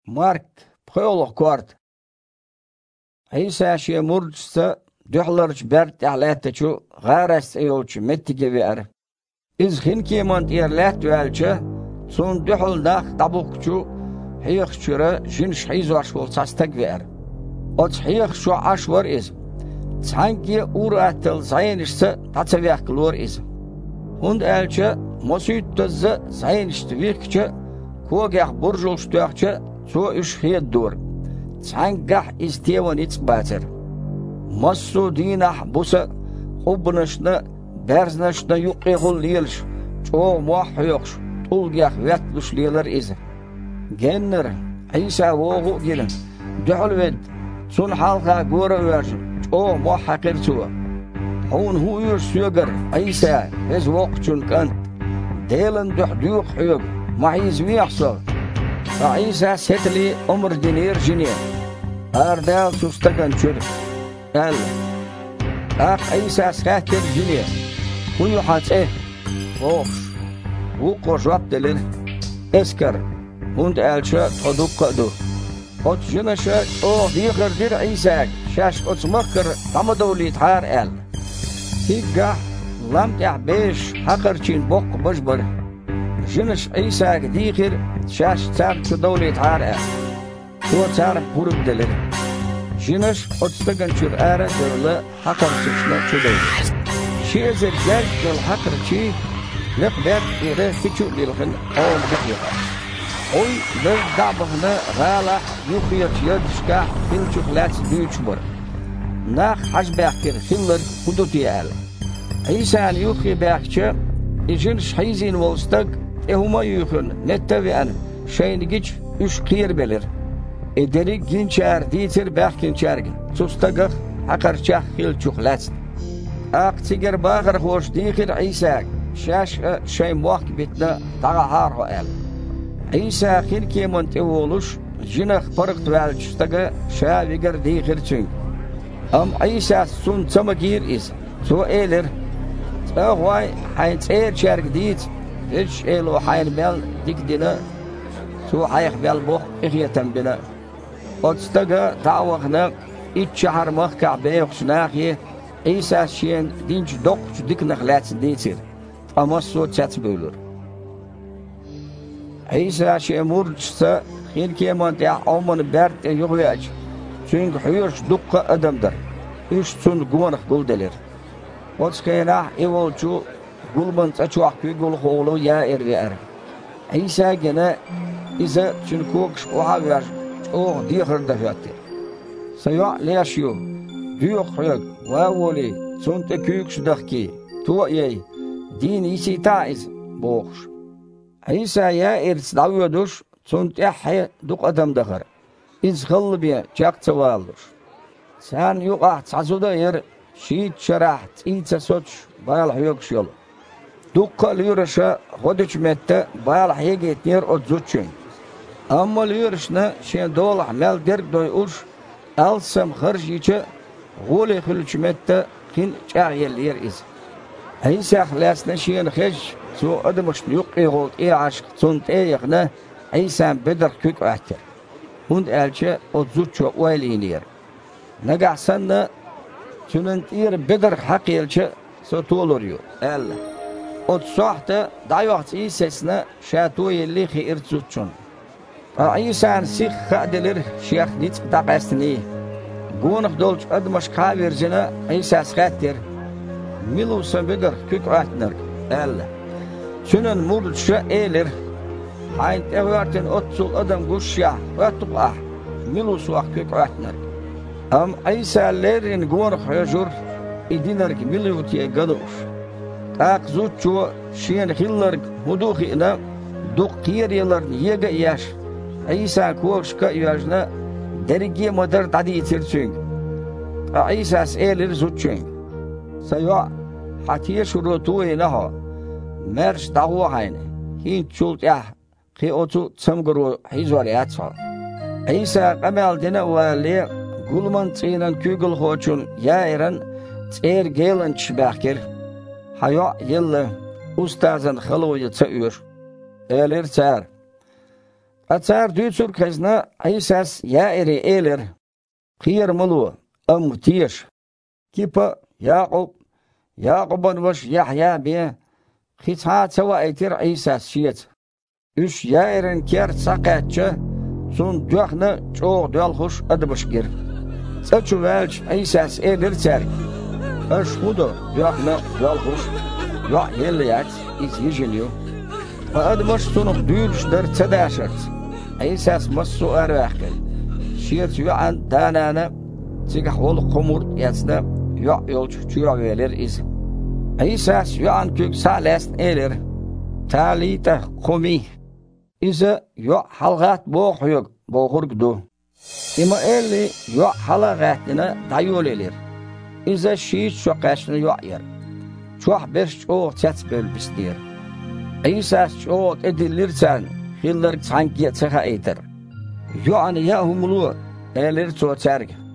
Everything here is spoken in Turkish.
Mark pöylük kort. İsa şe murçsa dühlarç bert ahlette çu garas eyolçu mettige ver. İz hin kemant yerlet velçe son dühuldak tabukçu hiyx çüre jin şiz vaş bolsastak ver. Ot hiyx şu aş var iz. Sanki uratel zayinişse tatsavyaklor iz. Hund elçe mosüttüzze zayinişti virkçe kogah burjulştuakçe so iş hiyed dur. Sangah istevan itzbater. Masu dinah busa ubnışna berznışna yuqihul liyelş. Çoğ muahyokş. Tulgah vetluş liyeler izi. Genner İsa voğu gelin. Dühül sun halka gora versin. Çoğ muahakir suva. Hun huyur süger İsa ez voqçun kant. Delen dühdüq hüyug. Mahiz viyaqsa. İsa setli umr dinir jini. Ardal sustagan çür. El. İsa skater jini. Huyu hatse. Hoş. Bu koşap delir. Esker. Hund elçe tadukkadı. Ot jinaşa o diğerdir İsa. Şaş otsmakkır tamadoli tar el. Higga lamtah beş hakırçin bok başbar. Jiniş İsa diğer şaş çar çudoli tar el. Bu çar buruk delir. Jiniş otstagan çür ara dörle hakırçışla çudoli. Şezer gel dol hakırçı lekber ire küçük lilgin ol gıkıya. Oy bir dabıgını gala yuqiyat yadışka hilçuklat düçmür. Nach hajbakir hiller hudutiyal. İsan yuqi bakçı ijin şayzin volstak ehuma yuqun nettevian şeyni giç üç qiyir belir. Ederi ginçer ditir bakkinçergin. Sustagıq hakarçaq hilçuklat. Aqtiger bağır hoş dikir İsa şaş şey muhak bitne dağa harho el. İsa xirki montevoluş jinak parık velçtaga şaviger dikir çün. Am İsa sun çamagir is. So eler Ahoy hayn tser çerg dit. Hiç elo hayn bel dikdine. So hayx bel boh ihyeten bina. Otstaga tawaqna iç şaharmaq ka'be yoxşnaxi İsa şen dinç dokç diknaxlats ditir. Ama so çats bölür. İsa şemurçsa xirki monte amını bert yoxyaç. Çünkü huyurç dukka adamdır. Üç sun gumanıq guldeler. Otskayna evolçu gulmantsa çuaqkü gul xoğlu ya erver. İsa gene iza çünkü oha ver. O diğer defatti. Sayı leşyo. Düyük huyuk ve voli sonte küyük şudakki. Tuğayey din isi taiz boğuş. İsa ya erts davyoduş sonte hay duk adam dağır. İz qalbiye çaqça valdır. Sen yuqa çazuda yer şiit şarah itsa soç bayal huyuk şol. Dukka lürüşe hodüçmette bayal heget yer odzuçun. Amma lürüşne şen dolah mel derk doy uş alsam xırjiçe Gole hülçmette kin çağyel yer iz. İsa xlasna şen xeş so admış yok eğol aşk son teyğne İsa bedr kük ahter. Hund elçe o zuço oylinir. Nagahsanna tünentir bedr haq elçe so toluruyor. El. O sohta dayvaqt İsa'sna şato yelli xir zuçun. İsa'nın sih xadilir şeyh nit taqastni. Gonuk dolç admış kavercine İsa skatter. Milusa bedr kük ahter. El. Tünen murça eler. Hayt everten otsul adam guşya vatuqah. Milus waq kük ahter. Am İsa lerin gonuk hajur idinark milutiye gaduş. Aq zuçu şen hillar huduqina duqir yelar yega yaş. İsa koşka yajna dergi modar tadi itirçün. İsa elir zuçün. Saywa hatiye şurutu enaha. Merş dağı hayne. Hin çult ya. Ki otu samguru hizvariyatsa. İsa qamel dine vali gulman tsinan kügül hoçun yairan tser gelen çbakir. Haya yılla ustazan xalıvı tsa ür. Elir tsar. Atsar düçür kızna İsas ya eri eler. Kıyır mulu amtiş. Kipa Yaqub'un vaş Yahya bi Xitha sawa etir İsas şiyet. Üç ya erin ker saqatçı sun duxna çoğ dalxuş adbışgir. Saçu velç İsas elir ser. Aşhudu duxna dalxuş ya yeliyat iz yijiliyor. Admış sunup düğüşler tadaşırt. İsas masu arvaqil. Şiyet yuan danana Sigah ol qumur yatsna yolçu çuya verir iz. İsas yuan kök salest elir. Talita qumi. İze halgat boğurgdu. İma eli halaqatına dayol elir. İze şiit şoqaşını yer. Çoğ beş çoğ çats bölbistir. İsas çoğ edilirsen hiller sanki çıxa etir. Yuan yahumulu elir çoğ çerg.